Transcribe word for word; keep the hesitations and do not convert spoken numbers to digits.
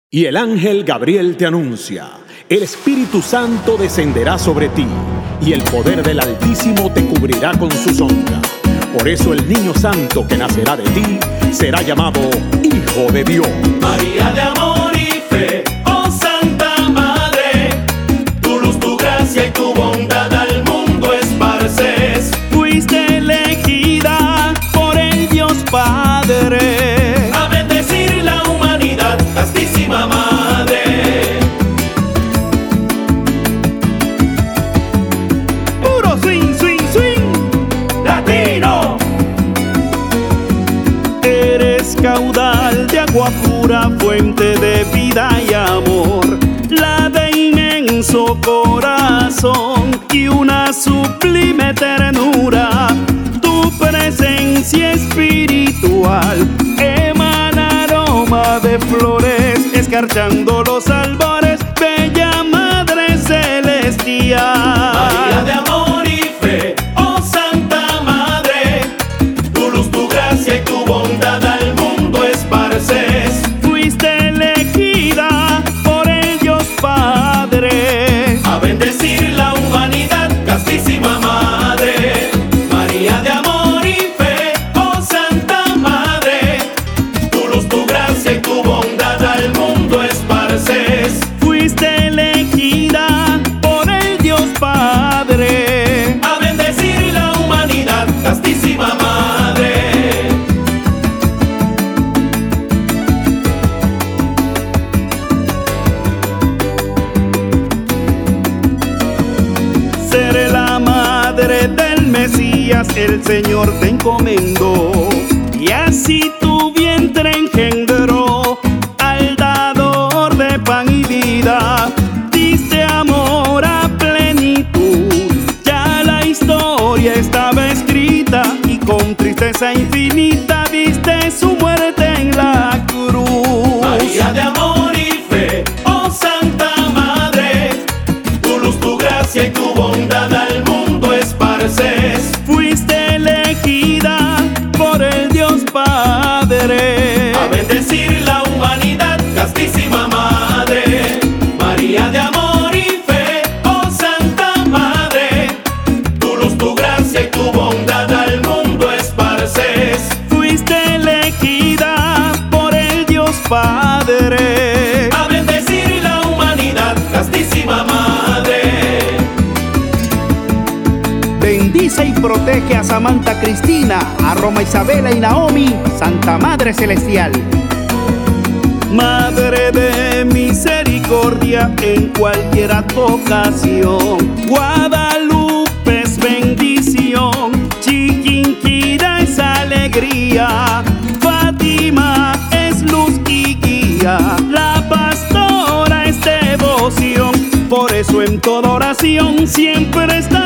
Y el ángel Gabriel te anuncia: el Espíritu Santo descenderá sobre ti, y el poder del Altísimo te cubrirá con su sombra. Por eso el niño santo que nacerá de ti será llamado Hijo de Dios. María de amor y fe, oh Santa Madre, tu luz, tu gracia y tu bondad al mundo esparces. Fuiste elegida por el Dios Padre a bendecir la humanidad, castísima Madre. Puro swing, swing, swing latino. Eres caudal de agua pura, fuente de vida y amor, la de inmenso corazón y una sublime ternura. Tu presencia espiritual emana aroma de flores, escarchando los albores, bella Madre Celestial. María de amor y fe, oh Santa Madre, tu luz, tu gracia y tu bondad al mundo esparces. Fuiste elegida por el Dios Padre a bendecir la humanidad, castísima Madre. María de amor y fe, oh Santa Madre, tu luz, tu gracia y tu bondad al mundo esparces. Fuiste elegida por el Dios Padre a bendecir la humanidad, castísima Madre. Ser la madre del Mesías el Señor te encomendó, y así tu vientre engendró al dador de pan y vida. Diste amor a plenitud, ya la historia estaba escrita, y con tristeza infinita viste su muerte en la cruz. María de amor y fe, oh Santa Madre, tu luz, tu gracia y tu bondad al mundo esparces. Fuiste elegida por el Dios Padre a bendecir la humanidad, castísima Madre. María de amor y fe, oh Santa Madre, tu luz, tu gracia y tu bondad al mundo esparces. Fuiste elegida por el Dios Padre a bendecir la humanidad, castísima Madre. Bendice y protege a Samantha Cristina, a Roma Isabela y Naomi, Santa Madre Celestial. Madre de misericordia en cualquier ocasión, Guadalupe es bendición, Chiquinquirá es alegría, Fátima es luz y guía, la pastora es devoción. Por eso en toda oración siempre está